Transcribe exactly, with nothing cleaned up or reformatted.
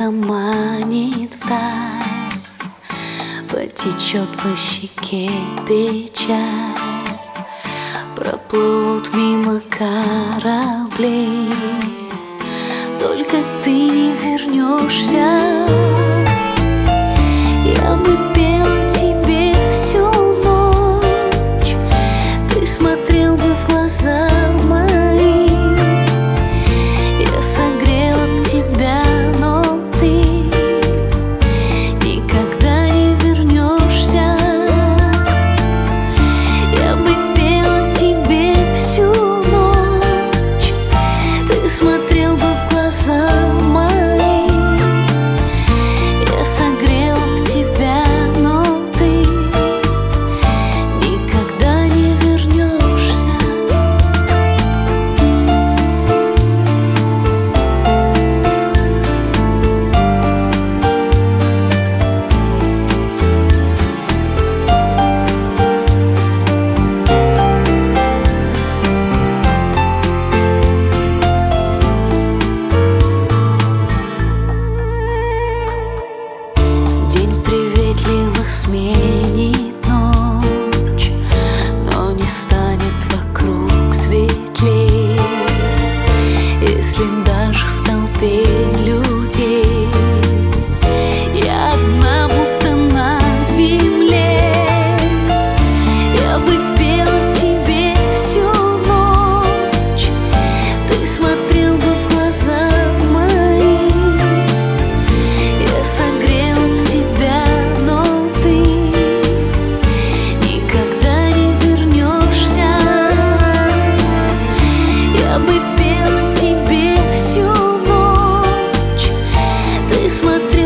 Улыбка манит вдаль, потечет по щеке печаль, проплывут мимо корабли, только ты не вернешься. Я бы пела тебе всю ночь, ты смотрел бы в глаза мои, я согрела б тебя, но ты никогда не вернешься. Я бы пела тебе всю ночь, ты смотрел бы в глаза мои, я согрела б тебя, но ты никогда не вернешься. День приветливо сменит ночь, но не станет вокруг светлей, если даже в толпе людей я одна, будто на земле. Я бы пела тебе всю ночь, ты смотрел бы в глаза мои, я согрела б тебя, но ты никогда не вернешься. Я бы пела тебе всю ночь, ты смотрел